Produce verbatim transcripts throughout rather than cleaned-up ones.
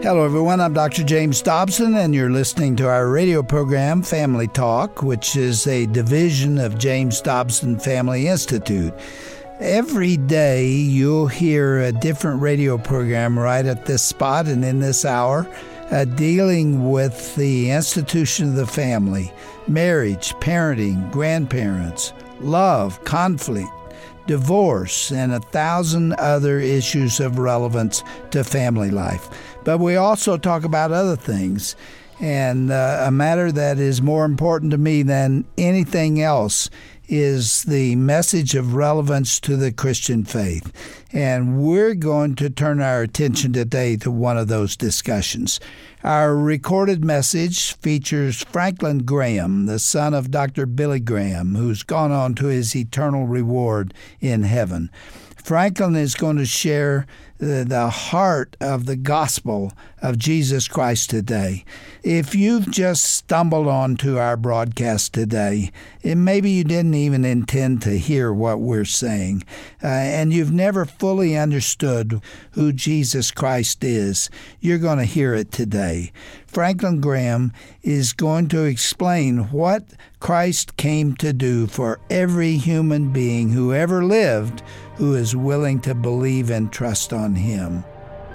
Hello, everyone. I'm Doctor James Dobson, and you're listening to our radio program, Family Talk, which is a division of James Dobson Family Institute. Every day, you'll hear a different radio program right at this spot and in this hour, uh, dealing with the institution of the family, marriage, parenting, grandparents, love, conflict, divorce, and a thousand other issues of relevance to family life. But we also talk about other things. And uh, a matter that is more important to me than anything else is the message of relevance to the Christian faith. And we're going to turn our attention today to one of those discussions. Our recorded message features Franklin Graham, the son of Doctor Billy Graham, who's gone on to his eternal reward in heaven. Franklin is going to share the, the heart of the gospel of Jesus Christ today. If you've just stumbled onto our broadcast today, and maybe you didn't even intend to hear what we're saying, uh, and you've never fully understood who Jesus Christ is, you're going to hear it today. Franklin Graham is going to explain what Christ came to do for every human being who ever lived who is willing to believe and trust on Him.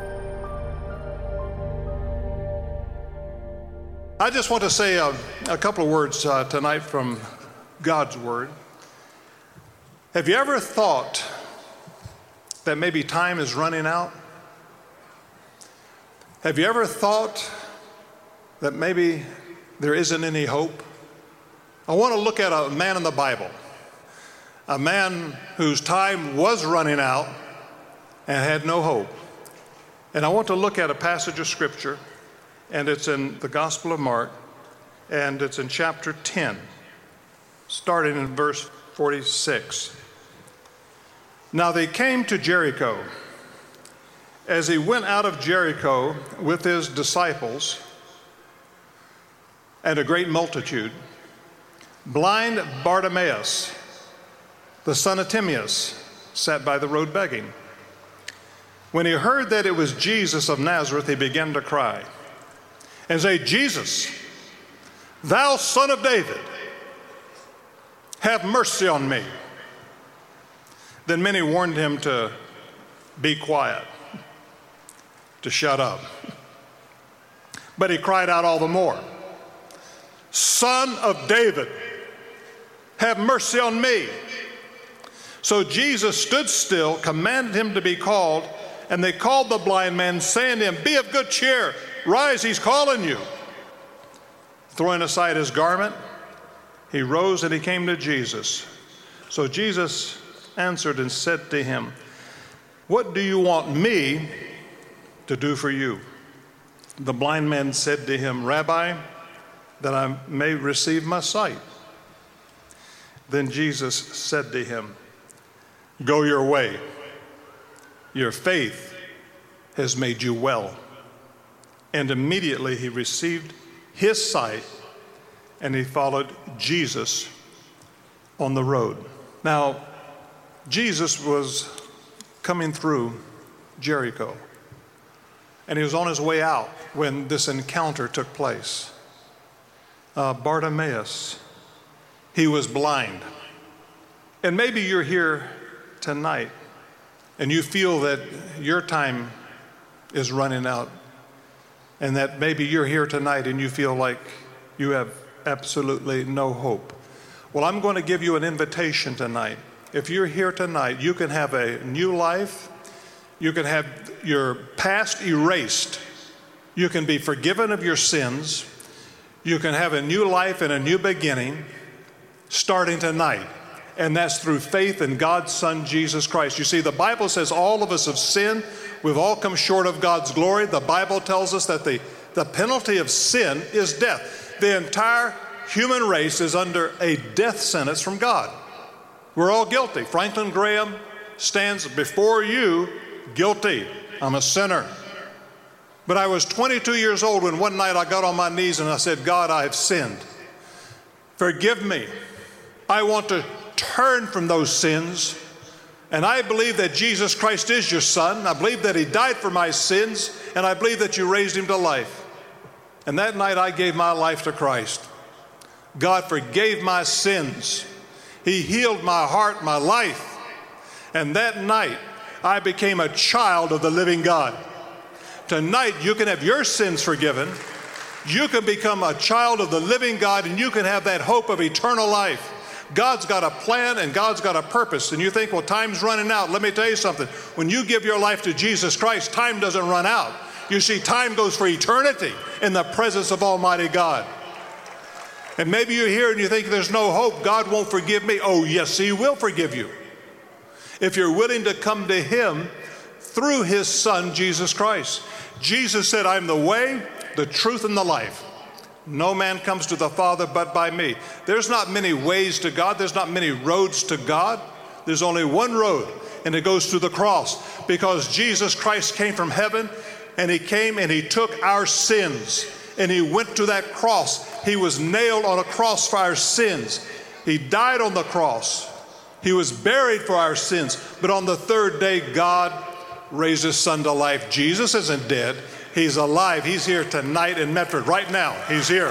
I just want to say a, a couple of words uh, tonight from God's Word. Have you ever thought that maybe time is running out? Have you ever thought that maybe there isn't any hope? I want to look at a man in the Bible, a man whose time was running out and had no hope. And I want to look at a passage of Scripture, and it's in the Gospel of Mark, and it's in chapter ten, starting in verse forty-six. Now they came to Jericho. As he went out of Jericho with his disciples and a great multitude, blind Bartimaeus, the son of Timaeus, sat by the road begging. When he heard that it was Jesus of Nazareth, he began to cry and say, Jesus, thou son of David, have mercy on me. Then many warned him to be quiet, to shut up. But he cried out all the more, Son of David, have mercy on me. So Jesus stood still, commanded him to be called, and they called the blind man, saying to him, Be of good cheer, rise, he's calling you. Throwing aside his garment, he rose and he came to Jesus. So Jesus answered and said to him, What do you want me to do for you? The blind man said to him, Rabbi, that I may receive my sight. Then Jesus said to him, Go your way. Your faith has made you well. And immediately he received his sight, and he followed Jesus on the road. Now, Jesus was coming through Jericho, and he was on his way out when this encounter took place. Uh, Bartimaeus, he was blind. And maybe you're here tonight and you feel that your time is running out, and that maybe you're here tonight and you feel like you have absolutely no hope. Well, I'm going to give you an invitation tonight. If you're here tonight, you can have a new life. You can have your past erased. You can be forgiven of your sins. You can have a new life and a new beginning starting tonight. And that's through faith in God's Son, Jesus Christ. You see, the Bible says all of us have sinned. We've all come short of God's glory. The Bible tells us that the, the penalty of sin is death. The entire human race is under a death sentence from God. We're all guilty. Franklin Graham stands before you guilty. I'm a sinner. But I was twenty-two years old when one night I got on my knees and I said, God, I have sinned. Forgive me. I want to turn from those sins. And I believe that Jesus Christ is your Son. I believe that He died for my sins, and I believe that you raised Him to life. And that night I gave my life to Christ. God forgave my sins. He healed my heart, my life. And that night I became a child of the living God. Tonight you can have your sins forgiven. You can become a child of the living God, and you can have that hope of eternal life. God's got a plan and God's got a purpose. And you think, well, time's running out. Let me tell you something. When you give your life to Jesus Christ, time doesn't run out. You see, time goes for eternity in the presence of Almighty God. And maybe you're here and you think there's no hope. God won't forgive me. Oh, yes, He will forgive you. If you're willing to come to Him through His Son, Jesus Christ. Jesus said, I'm the way, the truth, and the life. No man comes to the Father but by me. There's not many ways to God. There's not many roads to God. There's only one road, and it goes through the cross, because Jesus Christ came from heaven, and He came and He took our sins, and He went to that cross. He was nailed on a cross for our sins. He died on the cross. He was buried for our sins. But on the third day, God raised His Son to life. Jesus isn't dead. He's alive. He's here tonight in Medford. Right now, He's here.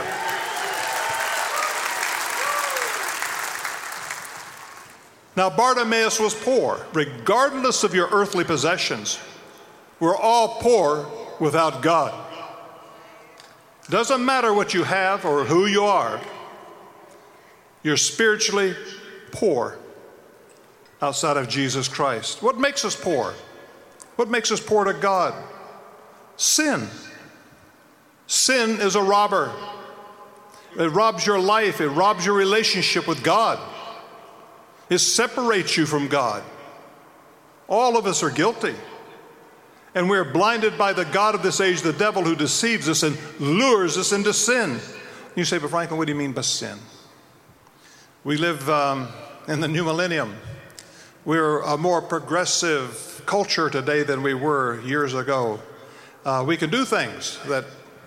Now, Bartimaeus was poor, regardless of your earthly possessions. We're all poor without God. Doesn't matter what you have or who you are. You're spiritually poor outside of Jesus Christ. What makes us poor? What makes us poor to God? Sin. Sin is a robber. It robs your life. It robs your relationship with God. It separates you from God. All of us are guilty. And we're blinded by the god of this age, the devil, who deceives us and lures us into sin. You say, but Franklin, what do you mean by sin? We live um, in the new millennium. We're a more progressive culture today than we were years ago. Uh, we can do things that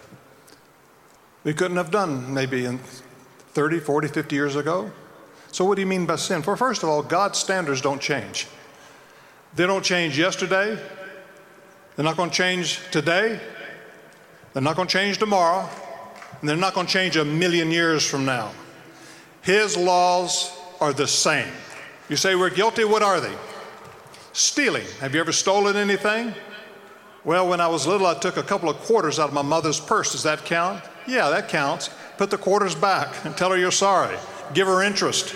we couldn't have done maybe in thirty, forty, fifty years ago. So what do you mean by sin? Well, first of all, God's standards don't change. They don't change yesterday. They're not going to change today. They're not going to change tomorrow. And they're not going to change a million years from now. His laws are the same. You say we're guilty. What are they? Stealing. Have you ever stolen anything? Well, when I was little, I took a couple of quarters out of my mother's purse. Does that count? Yeah, that counts. Put the quarters back and tell her you're sorry. Give her interest.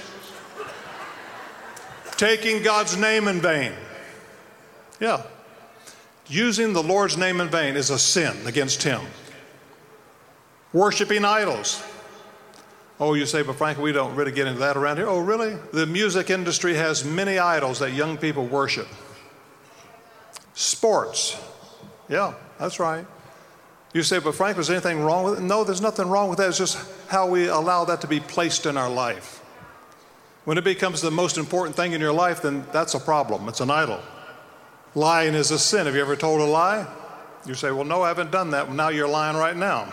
Taking God's name in vain. Yeah. Using the Lord's name in vain is a sin against Him. Worshiping idols. Oh, you say, but Frank, we don't really get into that around here. Oh, really? The music industry has many idols that young people worship. Sports. Yeah, that's right. You say, but Frank, is there anything wrong with it? No, there's nothing wrong with that. It's just how we allow that to be placed in our life. When it becomes the most important thing in your life, then that's a problem. It's an idol. Lying is a sin. Have you ever told a lie? You say, well, no, I haven't done that. Well, now you're lying right now.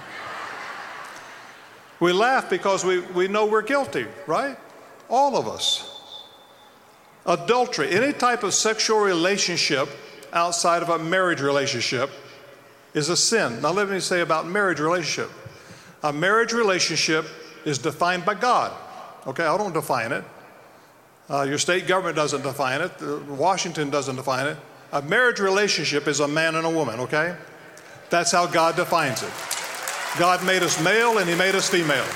We laugh because we, we know we're guilty, right? All of us. Adultery, any type of sexual relationship outside of a marriage relationship is a sin. Now let me say about marriage relationship. A marriage relationship is defined by God. Okay, I don't define it. Uh, your state government doesn't define it. Uh, Washington doesn't define it. A marriage relationship is a man and a woman, okay? That's how God defines it. God made us male and He made us female.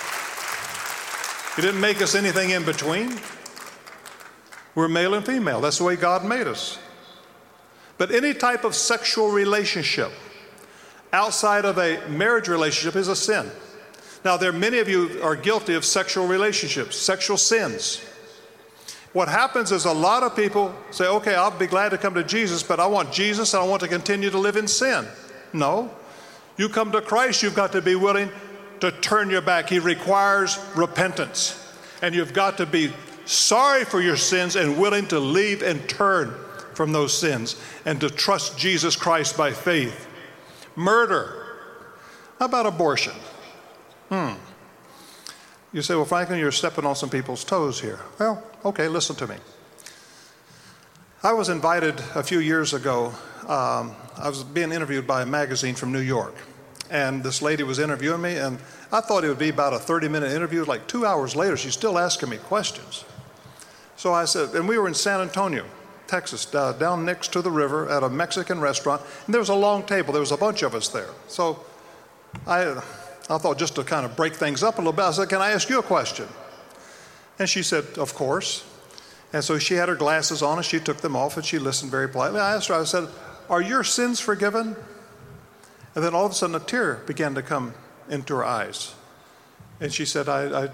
He didn't make us anything in between. We're male and female. That's the way God made us. But any type of sexual relationship outside of a marriage relationship is a sin. Now, there are many of you are guilty of sexual relationships, sexual sins. What happens is a lot of people say, okay, I'll be glad to come to Jesus, but I want Jesus and I want to continue to live in sin. No. You come to Christ, you've got to be willing to turn your back. He requires repentance. And you've got to be sorry for your sins and willing to leave and turn from those sins and to trust Jesus Christ by faith. Murder. How about abortion? Hmm. You say, well, Franklin, you're stepping on some people's toes here. Well, okay, listen to me. I was invited a few years ago. Um, I was being interviewed by a magazine from New York, and this lady was interviewing me, and I thought it would be about a thirty-minute interview. Like two hours later, she's still asking me questions. So I said, and we were in San Antonio, Texas, uh, down next to the river at a Mexican restaurant, and there was a long table. There was a bunch of us there. So I, I thought just to kind of break things up a little bit, I said, can I ask you a question? And she said, of course. And so she had her glasses on, and she took them off, and she listened very politely. I asked her, I said, are your sins forgiven? And then all of a sudden a tear began to come into her eyes. And she said, I, I,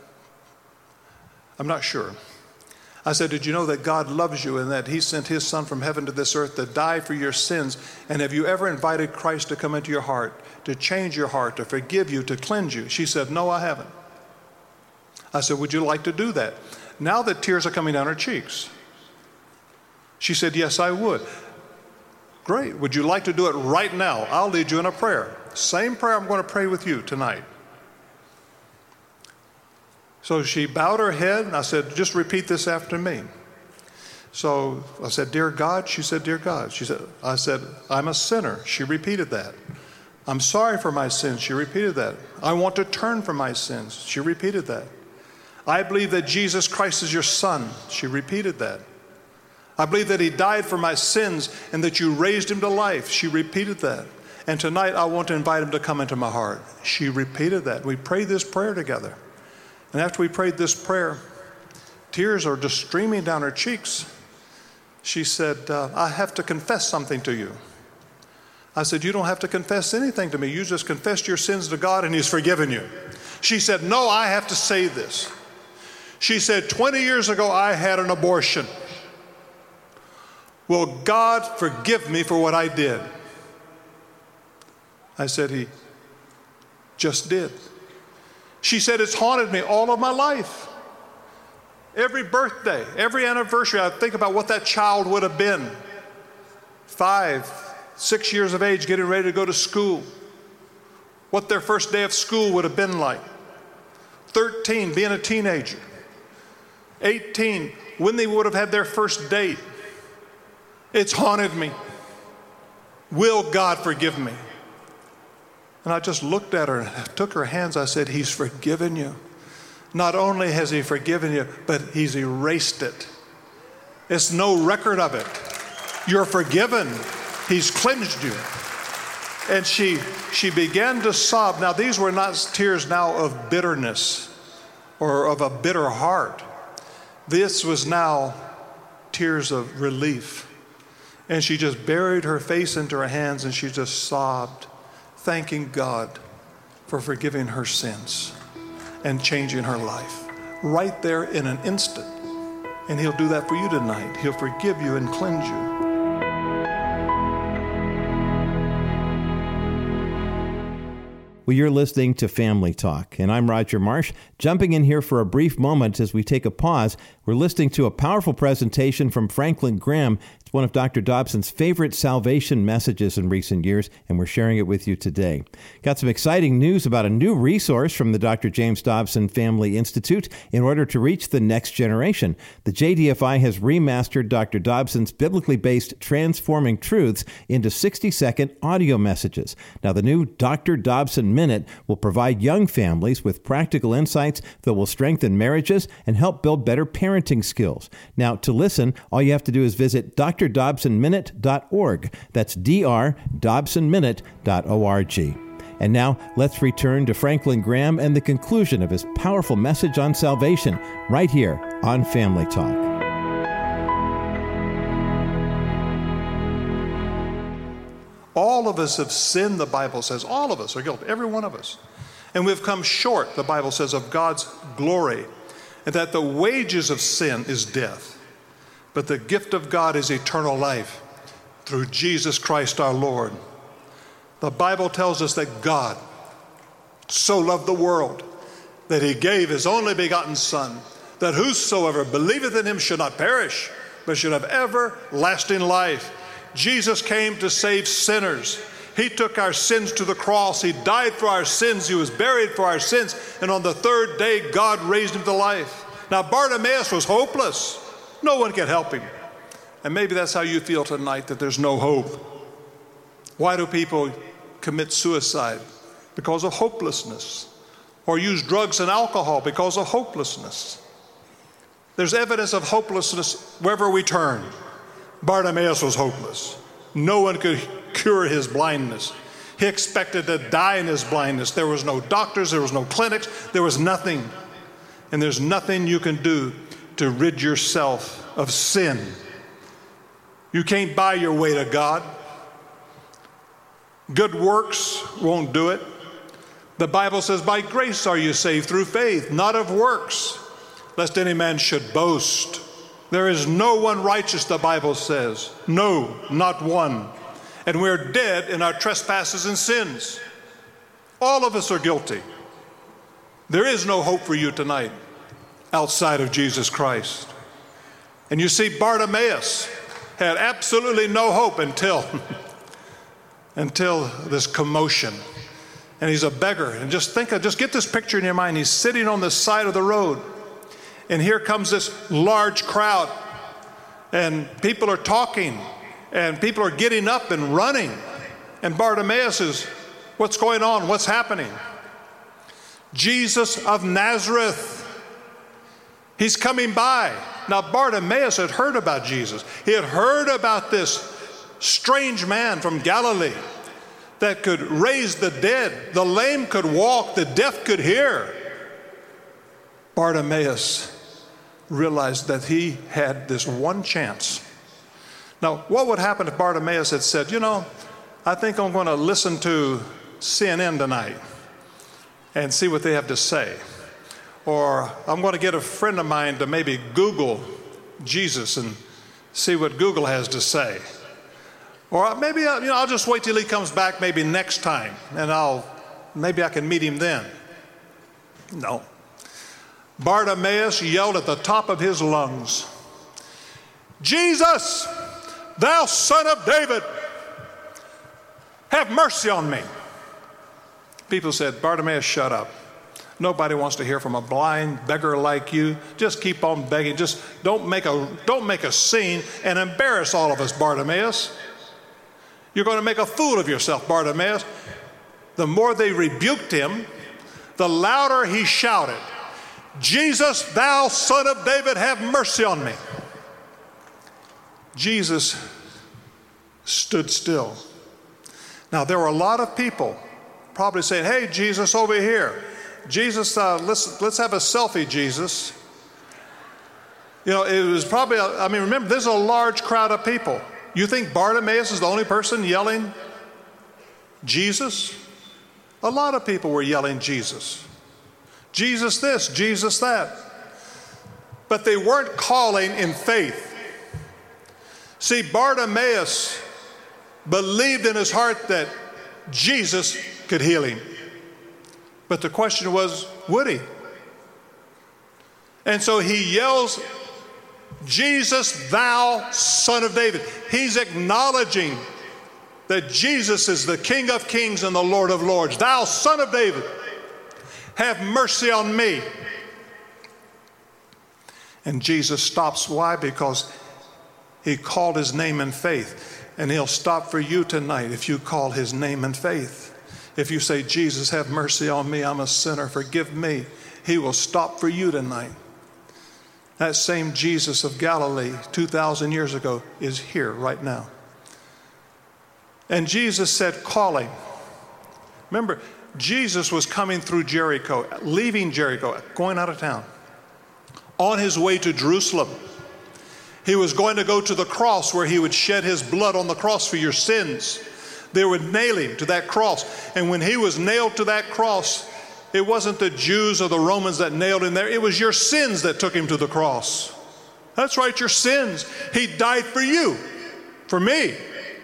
I'm not sure. I said, did you know that God loves you and that he sent his son from heaven to this earth to die for your sins? And have you ever invited Christ to come into your heart, to change your heart, to forgive you, to cleanse you? She said, no, I haven't. I said, would you like to do that? Now the tears are coming down her cheeks. She said, yes, I would. Great. Would you like to do it right now? I'll lead you in a prayer. Same prayer I'm going to pray with you tonight. So she bowed her head, and I said, just repeat this after me. So I said, dear God. She said, dear God. She said, I said, I'm a sinner. She repeated that. I'm sorry for my sins. She repeated that. I want to turn from my sins. She repeated that. I believe that Jesus Christ is your son. She repeated that. I believe that he died for my sins and that you raised him to life. She repeated that. And tonight I want to invite him to come into my heart. She repeated that. We prayed this prayer together. And after we prayed this prayer, tears are just streaming down her cheeks. She said, uh, I have to confess something to you. I said, you don't have to confess anything to me. You just confessed your sins to God and he's forgiven you. She said, no, I have to say this. She said, twenty years ago, I had an abortion. Will God forgive me for what I did? I said, he just did. She said, it's haunted me all of my life. Every birthday, every anniversary, I think about what that child would have been. Five, six years of age, getting ready to go to school. What their first day of school would have been like. thirteen, being a teenager. eighteen, when they would have had their first date. It's haunted me. Will God forgive me? And I just looked at her and took her hands. I said, he's forgiven you. Not only has he forgiven you, but he's erased it. It's no record of it. You're forgiven. He's cleansed you. And she, she began to sob. Now, these were not tears now of bitterness or of a bitter heart. This was now tears of relief. And she just buried her face into her hands and she just sobbed, thanking God for forgiving her sins and changing her life right there in an instant. And he'll do that for you tonight. He'll forgive you and cleanse you. Well, you're listening to Family Talk, and I'm Roger Marsh, jumping in here for a brief moment as we take a pause. We're listening to a powerful presentation from Franklin Graham. It's one of Doctor Dobson's favorite salvation messages in recent years, and we're sharing it with you today. Got some exciting news about a new resource from the Doctor James Dobson Family Institute in order to reach the next generation. The J D F I has remastered Doctor Dobson's biblically based Transforming Truths into sixty-second audio messages. Now, the new Doctor Dobson Minute will provide young families with practical insights that will strengthen marriages and help build better parenting skills. Now, to listen, all you have to do is visit d r dobson minute dot org. That's d r dobson minute dot org. And now, let's return to Franklin Graham and the conclusion of his powerful message on salvation right here on Family Talk. All of us have sinned, the Bible says. All of us are guilty, every one of us. And we've come short, the Bible says, of God's glory, and that the wages of sin is death. But the gift of God is eternal life through Jesus Christ our Lord. The Bible tells us that God so loved the world that he gave his only begotten Son, that whosoever believeth in him should not perish, but should have everlasting life. Jesus came to save sinners. He took our sins to the cross. He died for our sins. He was buried for our sins. And on the third day, God raised him to life. Now, Bartimaeus was hopeless. No one could help him. And maybe that's how you feel tonight, that there's no hope. Why do people commit suicide? Because of hopelessness. Or use drugs and alcohol because of hopelessness. There's evidence of hopelessness wherever we turn. Bartimaeus was hopeless. No one could cure his blindness. He expected to die in his blindness. There was no doctors, there was no clinics, there was nothing. And there's nothing you can do to rid yourself of sin. You can't buy your way to God. Good works won't do it. The Bible says, by grace are you saved through faith, not of works, lest any man should boast. There is no one righteous, the Bible says. No, not one. And we're dead in our trespasses and sins. All of us are guilty. There is no hope for you tonight outside of Jesus Christ. And you see, Bartimaeus had absolutely no hope until, until this commotion. And he's a beggar. And just think of, just get this picture in your mind. He's sitting on the side of the road. And here comes this large crowd. And people are talking. And people are getting up and running. And Bartimaeus is, what's going on? What's happening? Jesus of Nazareth. He's coming by. Now Bartimaeus had heard about Jesus. He had heard about this strange man from Galilee that could raise the dead. The lame could walk. The deaf could hear. Bartimaeus realized that he had this one chance. Now, what would happen if Bartimaeus had said, you know, I think I'm going to listen to C N N tonight and see what they have to say. Or I'm going to get a friend of mine to maybe Google Jesus and see what Google has to say. Or maybe I'll, you know, I'll just wait till he comes back maybe next time, and I'll maybe I can meet him then. No. Bartimaeus yelled at the top of his lungs, Jesus, thou son of David, have mercy on me. People said, Bartimaeus, shut up. Nobody wants to hear from a blind beggar like you. Just keep on begging. Just don't make a, don't make a scene and embarrass all of us, Bartimaeus. You're going to make a fool of yourself, Bartimaeus. The more they rebuked him, the louder he shouted, Jesus, thou son of David, have mercy on me. Jesus stood still. Now, there were a lot of people probably saying, hey, Jesus, over here. Jesus, uh, let's, let's have a selfie, Jesus. You know, it was probably, I mean, remember, there's a large crowd of people. You think Bartimaeus is the only person yelling Jesus? A lot of people were yelling Jesus. Jesus this, Jesus that. But they weren't calling in faith. See, Bartimaeus believed in his heart that Jesus could heal him. But the question was, would he? And so he yells, Jesus, thou son of David. He's acknowledging that Jesus is the King of kings and the Lord of lords. Thou son of David, have mercy on me. And Jesus stops. Why? Because he called his name in faith. And he'll stop for you tonight if you call his name in faith. If you say, Jesus, have mercy on me, I'm a sinner, forgive me, he will stop for you tonight. That same Jesus of Galilee two thousand years ago is here right now. And Jesus said, call him. Remember, Jesus was coming through Jericho, leaving Jericho, going out of town, on his way to Jerusalem. He was going to go to the cross where he would shed his blood on the cross for your sins. They would nail him to that cross. And when he was nailed to that cross, it wasn't the Jews or the Romans that nailed him there. It was your sins that took him to the cross. That's right, your sins. He died for you, for me.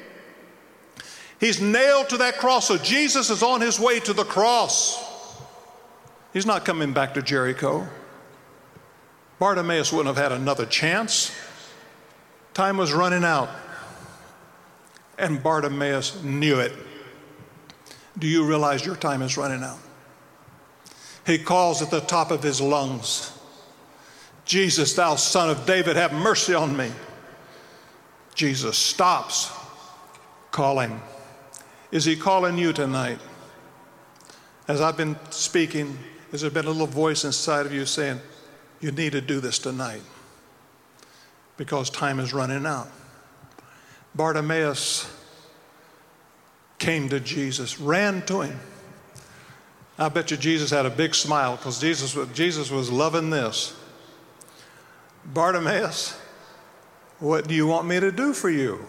He's nailed to that cross. So Jesus is on his way to the cross. He's not coming back to Jericho. Bartimaeus wouldn't have had another chance. Time was running out. And Bartimaeus knew it. Do you realize your time is running out? He calls at the top of his lungs, Jesus, thou son of David, have mercy on me. Jesus stops calling. Is he calling you tonight? As I've been speaking, has there been a little voice inside of you saying, you need to do this tonight because time is running out? Bartimaeus came to Jesus, ran to him. I bet you Jesus had a big smile because Jesus, Jesus was loving this. Bartimaeus, what do you want me to do for you?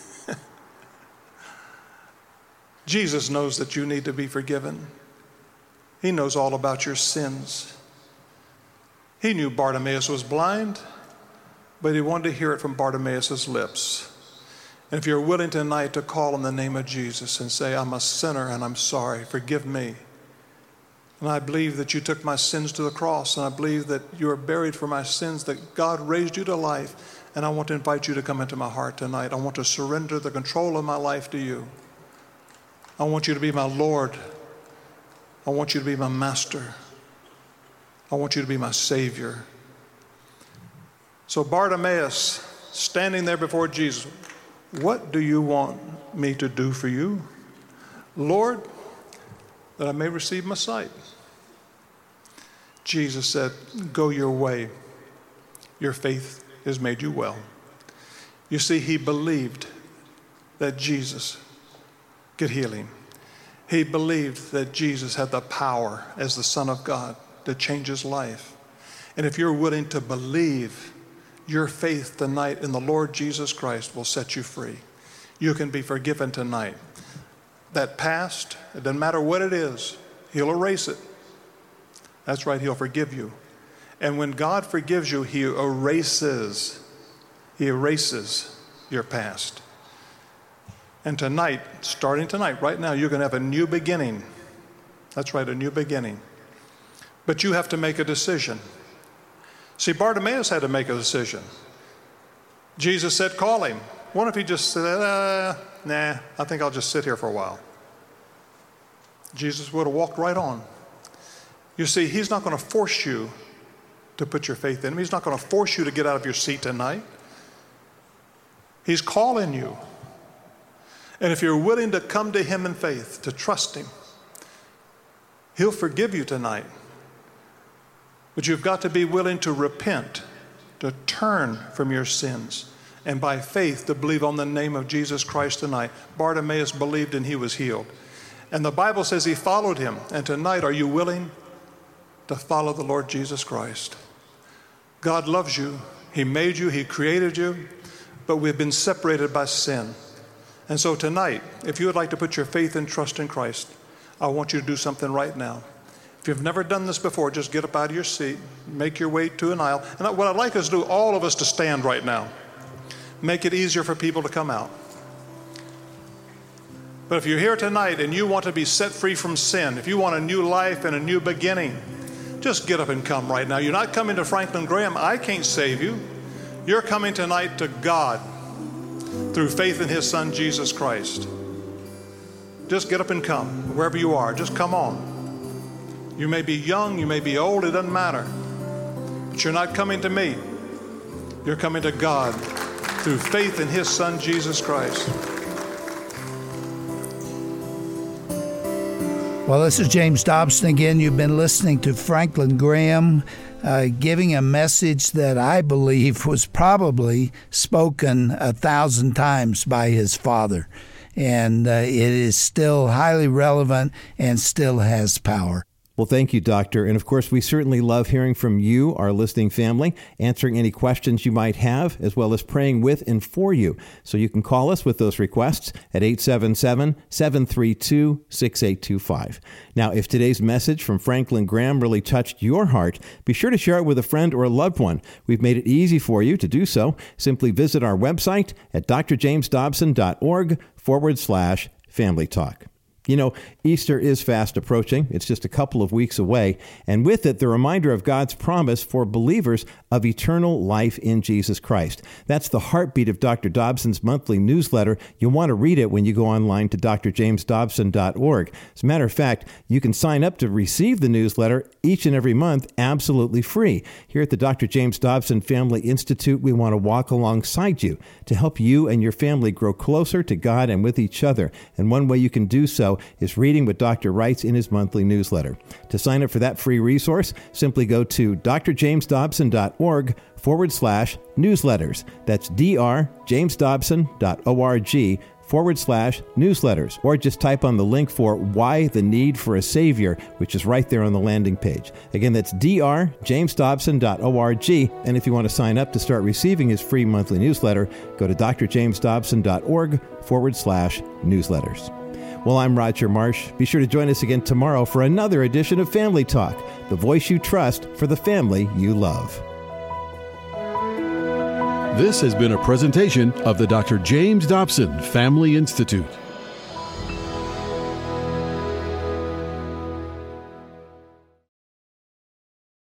Jesus knows that you need to be forgiven. He knows all about your sins. He knew Bartimaeus was blind, but he wanted to hear it from Bartimaeus' lips. And if you're willing tonight to call on the name of Jesus and say, I'm a sinner and I'm sorry, forgive me. And I believe that you took my sins to the cross, and I believe that you are buried for my sins, that God raised you to life, and I want to invite you to come into my heart tonight. I want to surrender the control of my life to you. I want you to be my Lord. I want you to be my master. I want you to be my Savior. So Bartimaeus, standing there before Jesus, what do you want me to do for you? Lord, that I may receive my sight. Jesus said, go your way. Your faith has made you well. You see, he believed that Jesus could heal him. He believed that Jesus had the power as the Son of God to change his life. And if you're willing to believe, your faith tonight in the Lord Jesus Christ will set you free. You can be forgiven tonight. That past, it doesn't matter what it is, he'll erase it. That's right, he'll forgive you. And when God forgives you, he erases, he erases your past. And tonight, starting tonight, right now, you're going to have a new beginning. That's right, a new beginning. But you have to make a decision. See, Bartimaeus had to make a decision. Jesus said, call him. What if he just said, uh, nah, I think I'll just sit here for a while? Jesus would have walked right on. You see, he's not going to force you to put your faith in him. He's not going to force you to get out of your seat tonight. He's calling you. And if you're willing to come to him in faith, to trust him, he'll forgive you tonight. But you've got to be willing to repent, to turn from your sins, and by faith to believe on the name of Jesus Christ tonight. Bartimaeus believed and he was healed. And the Bible says he followed him. And tonight, are you willing to follow the Lord Jesus Christ? God loves you. He made you. He created you. But we've been separated by sin. And so tonight, if you would like to put your faith and trust in Christ, I want you to do something right now. If you've never done this before, just get up out of your seat, make your way to an aisle. And what I'd like us to do, all of us to stand right now. Make it easier for people to come out. But if you're here tonight and you want to be set free from sin, if you want a new life and a new beginning, just get up and come right now. You're not coming to Franklin Graham. I can't save you. You're coming tonight to God through faith in his Son, Jesus Christ. Just get up and come, wherever you are. Just come on. You may be young, you may be old, it doesn't matter. But you're not coming to me. You're coming to God through faith in his Son, Jesus Christ. Well, this is James Dobson again. You've been listening to Franklin Graham uh, giving a message that I believe was probably spoken a thousand times by his father. And uh, it is still highly relevant and still has power. Well, thank you, Doctor. And of course, we certainly love hearing from you, our listening family, answering any questions you might have, as well as praying with and for you. So you can call us with those requests at eight seven seven, seven three two, six eight two five. Now, if today's message from Franklin Graham really touched your heart, be sure to share it with a friend or a loved one. We've made it easy for you to do so. Simply visit our website at drjamesdobson.org forward slash family talk. You know, Easter is fast approaching. It's just a couple of weeks away. And with it, the reminder of God's promise for believers of eternal life in Jesus Christ. That's the heartbeat of Doctor Dobson's monthly newsletter. You'll want to read it when you go online to d r james dobson dot org. As a matter of fact, you can sign up to receive the newsletter each and every month absolutely free. Here at the Doctor James Dobson Family Institute, we want to walk alongside you to help you and your family grow closer to God and with each other. And one way you can do so is reading what Doctor writes in his monthly newsletter. To sign up for that free resource, simply go to d r james dobson dot org forward slash newsletters. That's d r james dobson dot org forward slash newsletters. Or just type on the link for Why the Need for a Savior, which is right there on the landing page. Again, that's d r james dobson dot org. And if you want to sign up to start receiving his free monthly newsletter, go to d r james dobson dot org forward slash newsletters. Well, I'm Roger Marsh. Be sure to join us again tomorrow for another edition of Family Talk, the voice you trust for the family you love. This has been a presentation of the Doctor James Dobson Family Institute.